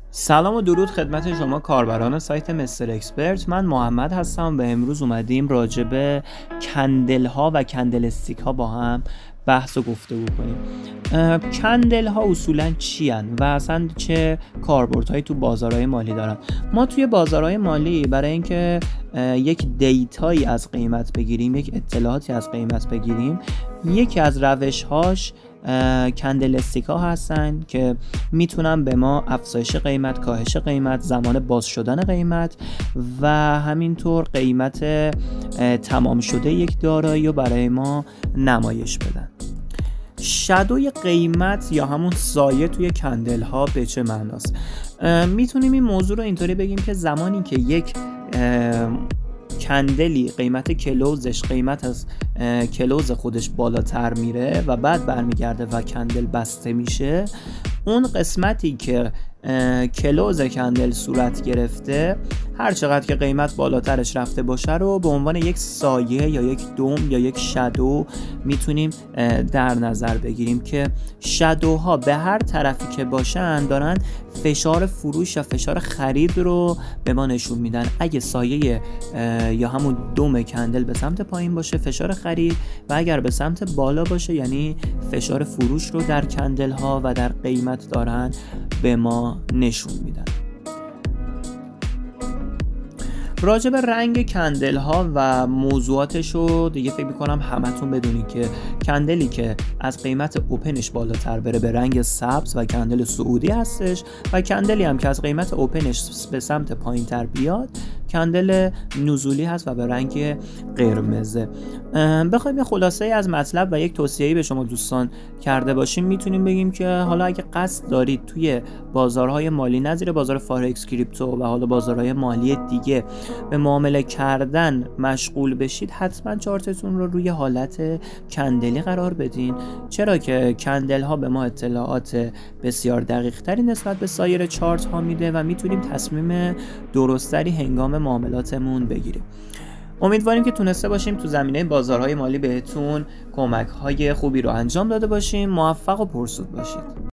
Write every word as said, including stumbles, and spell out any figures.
سلام و درود خدمت شما کاربران سایت مستر اکسپرت. من محمد هستم و امروز اومدیم راجع به کندل ها و کندل استیک ها با هم بحث و گفتگو کنیم. کندل ها اصولا چی هن و اصلا چه کاربردهایی تو بازارهای مالی دارن؟ ما توی بازارهای مالی برای اینکه یک دیتایی از قیمت بگیریم، یک اطلاعاتی از قیمت بگیریم، یکی از روش هاش کندل استیک ها هستن که میتونن به ما افزایش قیمت، کاهش قیمت، زمان باز شدن قیمت و همینطور قیمت تمام شده یک دارایی رو برای ما نمایش بدن. شادوی قیمت یا همون سایه توی کندل ها به چه معناست؟ میتونیم این موضوع رو اینطوری بگیم که زمانی که یک کندلی قیمت کلوزش قیمت از کلوز خودش بالاتر میره و بعد برمیگرده و کندل بسته میشه، اون قسمتی که کلوز کندل صورت گرفته هر چقدر که قیمت بالاترش رفته باشه رو به عنوان یک سایه یا یک دوم یا یک شادو میتونیم در نظر بگیریم که شادوها به هر طرفی که باشن دارن فشار فروش یا فشار خرید رو به ما نشون میدن. اگه سایه یا همون دوم کندل به سمت پایین باشه فشار خرید و اگر به سمت بالا باشه یعنی فشار فروش رو در کندل ها و در قیمت دارن به ما نشون میدن. راجع به رنگ کندل ها و موضوعاتش رو دیگه فکر میکنم همتون بدونید که کندلی که از قیمت اوپنش بالاتر بره به رنگ سبز و کندل سعودی هستش و کندلی هم که از قیمت اوپنش به سمت پایین تر بیاد کندل نزولی هست و به رنگ قرمزه. بخوایم یه خلاصه از مطلب و یک توصیه‌ای به شما دوستان کرده باشیم، میتونیم بگیم که حالا اگه قصد دارید توی بازارهای مالی نظیر بازار فارکس، کریپتو و حالا بازارهای مالی دیگه به معامله کردن مشغول بشید، حتما چارتتون رو روی حالت کندلی قرار بدین، چرا که کندل ها به ما اطلاعات بسیار دقیق تری نسبت به سایر چارت ها میده و میتونیم تصمیم درستری هنگام معاملاتمون بگیریم. امیدواریم که تونسته باشیم تو زمینه بازارهای مالی بهتون کمک های خوبی رو انجام داده باشیم. موفق و پرسود باشید.